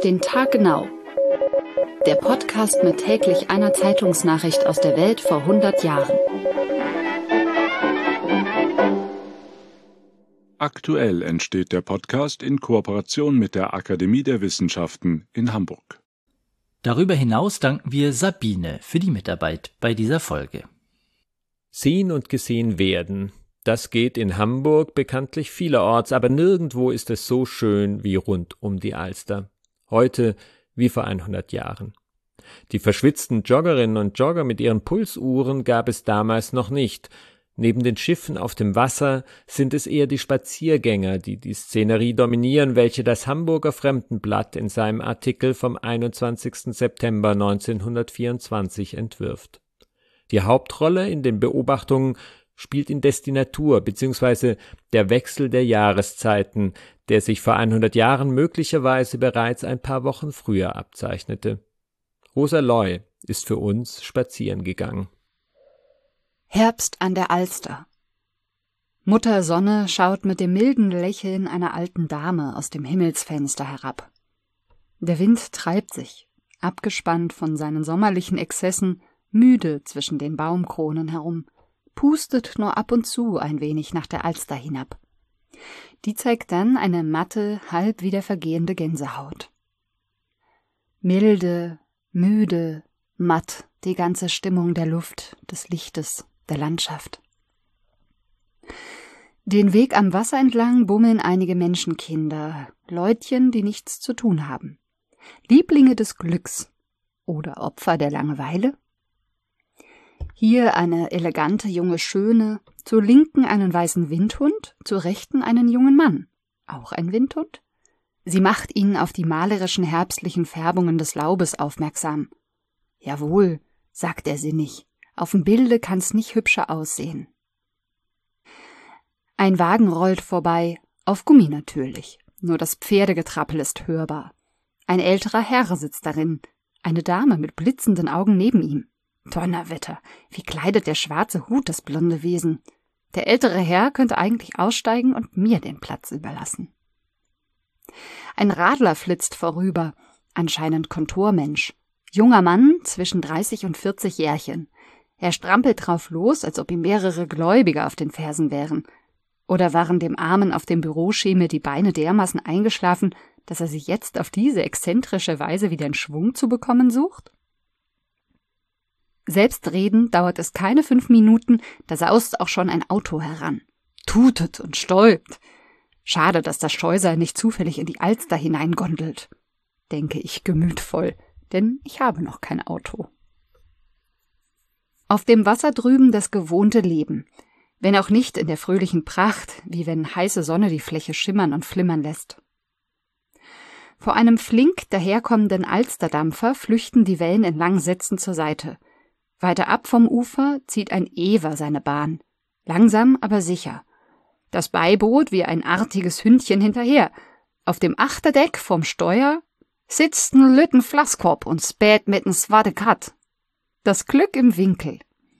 Auf den Tag genau. Der Podcast mit täglich einer Zeitungsnachricht aus der Welt vor 100 Jahren. Aktuell entsteht der Podcast in Kooperation mit der Akademie der Wissenschaften in Hamburg. Darüber hinaus danken wir Sabine für die Mitarbeit bei dieser Folge. Sehen und gesehen werden. Das geht in Hamburg bekanntlich vielerorts, aber nirgendwo ist es so schön wie rund um die Alster. Heute wie vor 100 Jahren. Die verschwitzten Joggerinnen und Jogger mit ihren Pulsuhren gab es damals noch nicht. Neben den Schiffen auf dem Wasser sind es eher die Spaziergänger, die die Szenerie dominieren, welche das Hamburger Fremdenblatt in seinem Artikel vom 21. September 1924 entwirft. Die Hauptrolle in den Beobachtungen spielt indes die Natur bzw. der Wechsel der Jahreszeiten, der sich vor 100 Jahren möglicherweise bereits ein paar Wochen früher abzeichnete. Rosa Loy ist für uns spazieren gegangen. Herbst an der Alster. Mutter Sonne schaut mit dem milden Lächeln einer alten Dame aus dem Himmelsfenster herab. Der Wind treibt sich, abgespannt von seinen sommerlichen Exzessen, müde zwischen den Baumkronen herum, pustet nur ab und zu ein wenig nach der Alster hinab. Die zeigt dann eine matte, halb wieder vergehende Gänsehaut. Milde, müde, matt die ganze Stimmung der Luft, des Lichtes, der Landschaft. Den Weg am Wasser entlang bummeln einige Menschenkinder, Leutchen, die nichts zu tun haben. Lieblinge des Glücks oder Opfer der Langeweile. Hier eine elegante junge Schöne, zur Linken einen weißen Windhund, zur Rechten einen jungen Mann, auch ein Windhund. Sie macht ihn auf die malerischen herbstlichen Färbungen des Laubes aufmerksam. Jawohl, sagt er sinnig, auf dem Bilde kann's nicht hübscher aussehen. Ein Wagen rollt vorbei, auf Gummi natürlich, nur das Pferdegetrappel ist hörbar. Ein älterer Herr sitzt darin, eine Dame mit blitzenden Augen neben ihm. Donnerwetter, wie kleidet der schwarze Hut das blonde Wesen? Der ältere Herr könnte eigentlich aussteigen und mir den Platz überlassen. Ein Radler flitzt vorüber, anscheinend Kontormensch. Junger Mann zwischen 30 und 40 Jährchen. Er strampelt drauf los, als ob ihm mehrere Gläubige auf den Fersen wären. Oder waren dem Armen auf dem Büroschemel die Beine dermaßen eingeschlafen, dass er sich jetzt auf diese exzentrische Weise wieder in Schwung zu bekommen sucht? Selbstredend dauert es keine 5 Minuten, da saust auch schon ein Auto heran. Tutet und stäubt. Schade, dass das Scheusal nicht zufällig in die Alster hineingondelt, denke ich gemütvoll, denn ich habe noch kein Auto. Auf dem Wasser drüben das gewohnte Leben, wenn auch nicht in der fröhlichen Pracht, wie wenn heiße Sonne die Fläche schimmern und flimmern lässt. Vor einem flink daherkommenden Alsterdampfer flüchten die Wellen in langen Sätzen zur Seite. Weiter ab vom Ufer zieht ein Ewer seine Bahn, langsam aber sicher. Das Beiboot wie ein artiges Hündchen hinterher. Auf dem Achterdeck vom Steuer sitzt n lütten Flasskorb und spät mit n swarte Kat. Das Glück im Winkel.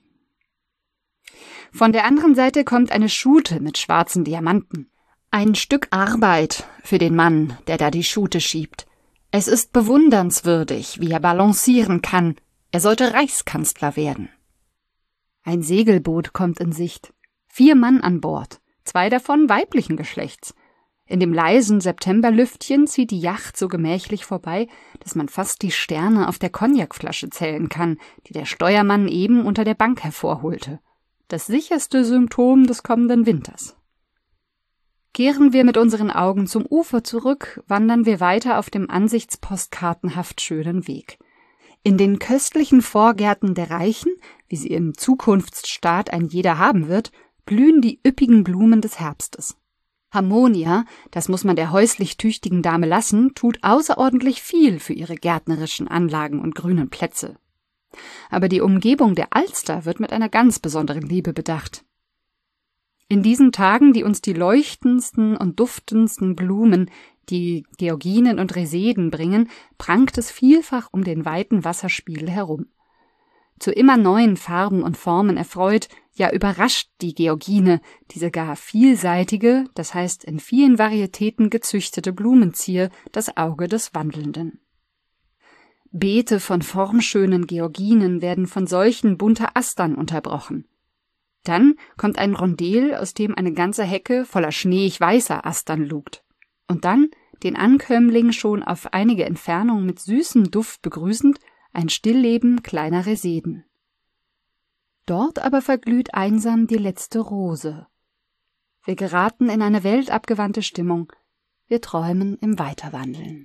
Von der anderen Seite kommt eine Schute mit schwarzen Diamanten. Ein Stück Arbeit für den Mann, der da die Schute schiebt. Es ist bewundernswürdig, wie er balancieren kann. Er sollte Reichskanzler werden. Ein Segelboot kommt in Sicht. 4 Mann an Bord, 2 davon weiblichen Geschlechts. In dem leisen Septemberlüftchen zieht die Yacht so gemächlich vorbei, dass man fast die Sterne auf der Cognacflasche zählen kann, die der Steuermann eben unter der Bank hervorholte. Das sicherste Symptom des kommenden Winters. Kehren wir mit unseren Augen zum Ufer zurück, wandern wir weiter auf dem ansichtspostkartenhaft schönen Weg. In den köstlichen Vorgärten der Reichen, wie sie im Zukunftsstaat ein jeder haben wird, blühen die üppigen Blumen des Herbstes. Harmonia, das muss man der häuslich tüchtigen Dame lassen, tut außerordentlich viel für ihre gärtnerischen Anlagen und grünen Plätze. Aber die Umgebung der Alster wird mit einer ganz besonderen Liebe bedacht. In diesen Tagen, die uns die leuchtendsten und duftendsten Blumen, die Georginen und Reseden bringen, prangt es vielfach um den weiten Wasserspiegel herum. zu immer neuen Farben und Formen erfreut, ja überrascht die Georgine, diese gar vielseitige, das heißt in vielen Varietäten gezüchtete Blumenzier, das Auge des Wandelnden. Beete von formschönen Georginen werden von solchen bunter Astern unterbrochen. Dann kommt ein Rondel, aus dem eine ganze Hecke voller schneeig weißer Astern lugt. Und dann, den Ankömmling schon auf einige Entfernung mit süßem Duft begrüßend, ein Stillleben kleiner Reseden. Dort aber verglüht einsam die letzte Rose. Wir geraten in eine weltabgewandte Stimmung. Wir träumen im Weiterwandeln.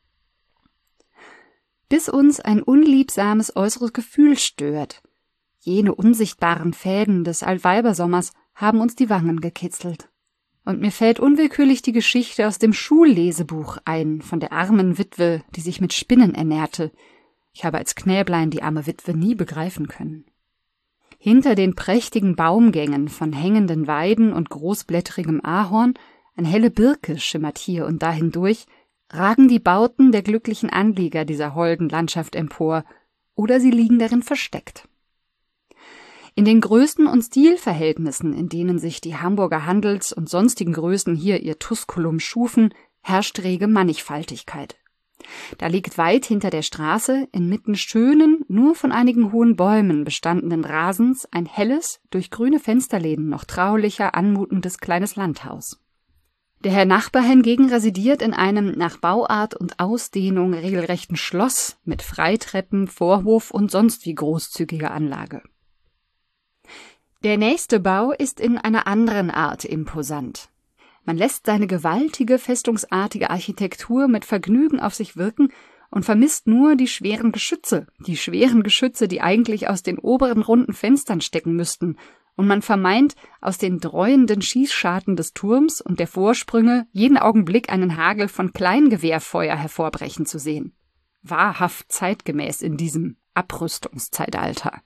Bis uns ein unliebsames äußeres Gefühl stört. Jene unsichtbaren Fäden des Altweibersommers haben uns die Wangen gekitzelt. Und mir fällt unwillkürlich die Geschichte aus dem Schullesebuch ein, von der armen Witwe, die sich mit Spinnen ernährte. Ich habe als Knäblein die arme Witwe nie begreifen können. Hinter den prächtigen Baumgängen von hängenden Weiden und großblättrigem Ahorn, eine helle Birke schimmert hier und da hindurch, ragen die Bauten der glücklichen Anlieger dieser holden Landschaft empor, oder sie liegen darin versteckt. In den Größen und Stilverhältnissen, in denen sich die Hamburger Handels- und sonstigen Größen hier ihr Tusculum schufen, herrscht rege Mannigfaltigkeit. Da liegt weit hinter der Straße, inmitten schönen, nur von einigen hohen Bäumen bestandenen Rasens, ein helles, durch grüne Fensterläden noch traulicher anmutendes kleines Landhaus. Der Herr Nachbar hingegen residiert in einem nach Bauart und Ausdehnung regelrechten Schloss mit Freitreppen, Vorhof und sonst wie großzügiger Anlage. Der nächste Bau ist in einer anderen Art imposant. Man lässt seine gewaltige, festungsartige Architektur mit Vergnügen auf sich wirken und vermisst nur die schweren Geschütze, die eigentlich aus den oberen runden Fenstern stecken müssten, und man vermeint, aus den dräuenden Schießscharten des Turms und der Vorsprünge jeden Augenblick einen Hagel von Kleingewehrfeuer hervorbrechen zu sehen. Wahrhaft zeitgemäß in diesem Abrüstungszeitalter.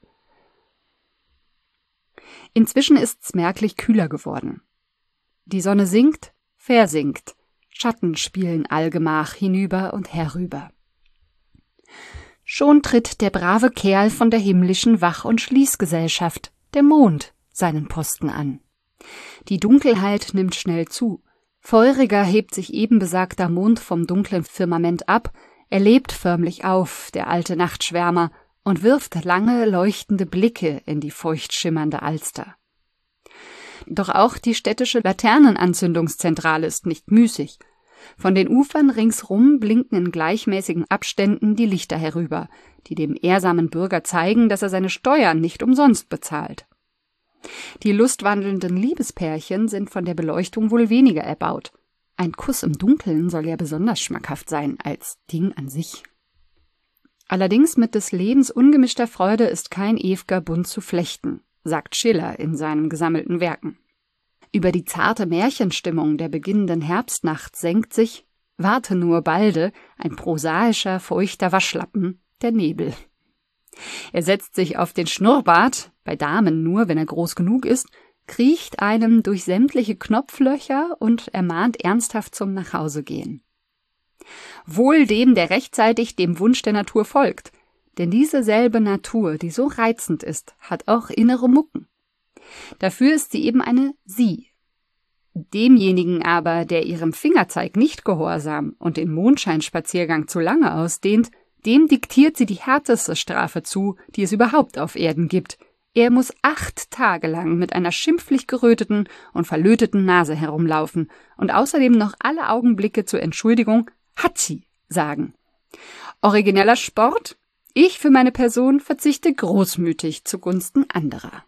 Inzwischen ist's merklich kühler geworden. Die Sonne sinkt, versinkt, Schatten spielen allgemach hinüber und herüber. Schon tritt der brave Kerl von der himmlischen Wach- und Schließgesellschaft, der Mond, seinen Posten an. Die Dunkelheit nimmt schnell zu. Feuriger hebt sich eben besagter Mond vom dunklen Firmament ab, er lebt förmlich auf, der alte Nachtschwärmer, und wirft lange, leuchtende Blicke in die feucht schimmernde Alster. Doch auch die städtische Laternenanzündungszentrale ist nicht müßig. Von den Ufern ringsrum blinken in gleichmäßigen Abständen die Lichter herüber, die dem ehrsamen Bürger zeigen, dass er seine Steuern nicht umsonst bezahlt. Die lustwandelnden Liebespärchen sind von der Beleuchtung wohl weniger erbaut. Ein Kuss im Dunkeln soll ja besonders schmackhaft sein als Ding an sich. Allerdings mit des Lebens ungemischter Freude ist kein ew'ger Bund zu flechten, sagt Schiller in seinen gesammelten Werken. Über die zarte Märchenstimmung der beginnenden Herbstnacht senkt sich, warte nur balde, ein prosaischer, feuchter Waschlappen, der Nebel. Er setzt sich auf den Schnurrbart, bei Damen nur, wenn er groß genug ist, kriecht einem durch sämtliche Knopflöcher und ermahnt ernsthaft zum Nachhausegehen. Wohl dem, der rechtzeitig dem Wunsch der Natur folgt, denn diese selbe Natur, die so reizend ist, hat auch innere Mucken. Dafür ist sie eben eine Sie. Demjenigen aber, der ihrem Fingerzeig nicht gehorsam und den Mondscheinspaziergang zu lange ausdehnt, dem diktiert sie die härteste Strafe zu, die es überhaupt auf Erden gibt. Er muss 8 Tage lang mit einer schimpflich geröteten und verlöteten Nase herumlaufen und außerdem noch alle Augenblicke zur Entschuldigung Hatschi sagen. Origineller Sport? Ich für meine Person verzichte großmütig zugunsten anderer.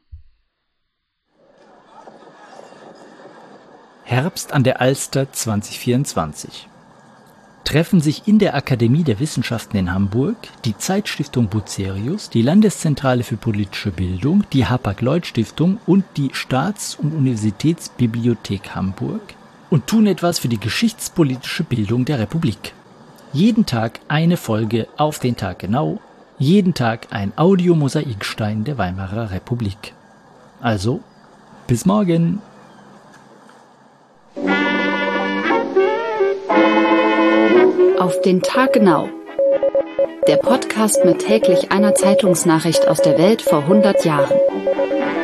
Herbst an der Alster 2024. Treffen sich in der Akademie der Wissenschaften in Hamburg die Zeitstiftung Bucerius, die Landeszentrale für politische Bildung, die Hapag-Lloyd-Stiftung und die Staats- und Universitätsbibliothek Hamburg und tun etwas für die geschichtspolitische Bildung der Republik. Jeden Tag eine Folge auf den Tag genau, jeden Tag ein Audiomosaikstein der Weimarer Republik. Also, bis morgen! Auf den Tag genau. Der Podcast mit täglich einer Zeitungsnachricht aus der Welt vor 100 Jahren.